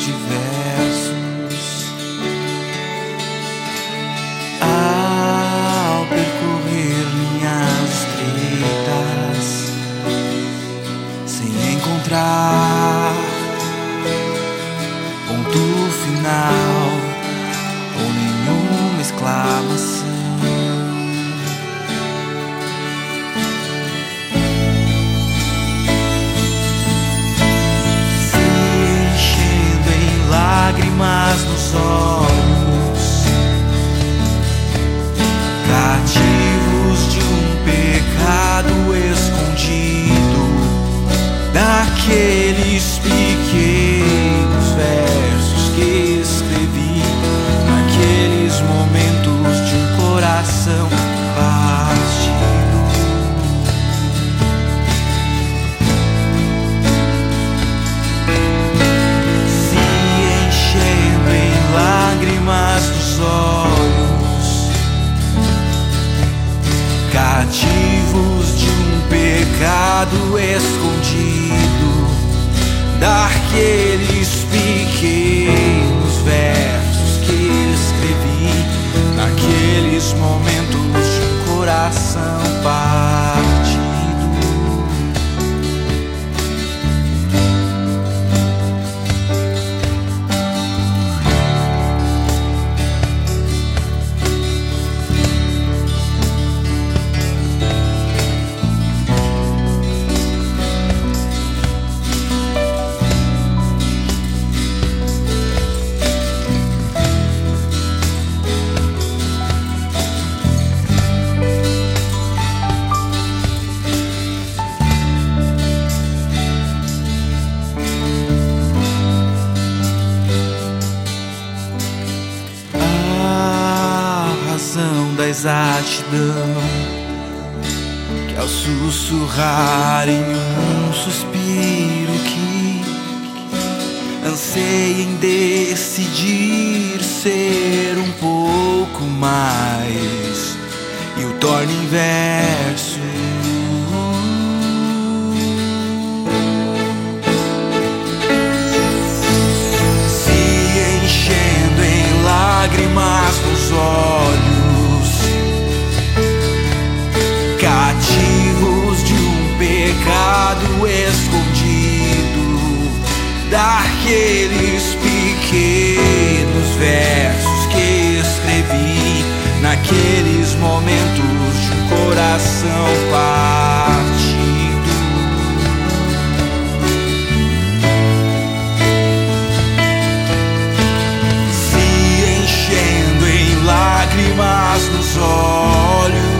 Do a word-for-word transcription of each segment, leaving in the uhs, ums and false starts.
e versos. Ao percorrer linhas estreitas, sem encontrar ponto final ou nenhuma exclamação, lágrimas nos olhos, cativos de um pecado escondido, daqueles pequenos versos que escrevi, naqueles momentos de um coração partido. Lágrimas nos olhos, cativos de um pecado escondido, daqueles pequenos versos que escrevi, naqueles momentos de um coração partido. Da exatidão que ao sussurrar em um suspiro que anseia em decidir ser um pouco mais e o torna em verso. Se enchendo em lágrimas nos olhos, cativos de um pecado escondido, daqueles pequenos versos que escrevi, naqueles momentos de um coração partido. Se enchendo em lágrimas nos olhos,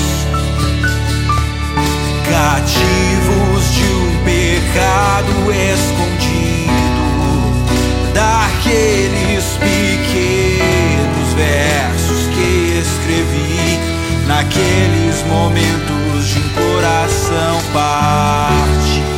cativos de um pecado escondido, daqueles pequenos versos que escrevi, naqueles momentos de um coração partido.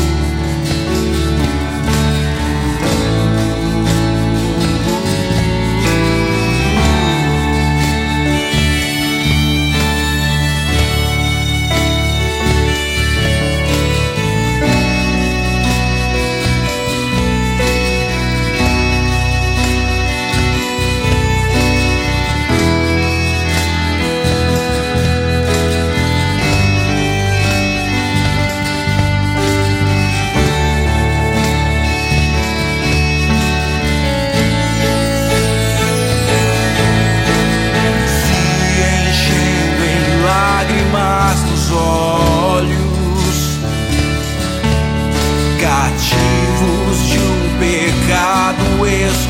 Nos olhos, cativos de um pecado escondido,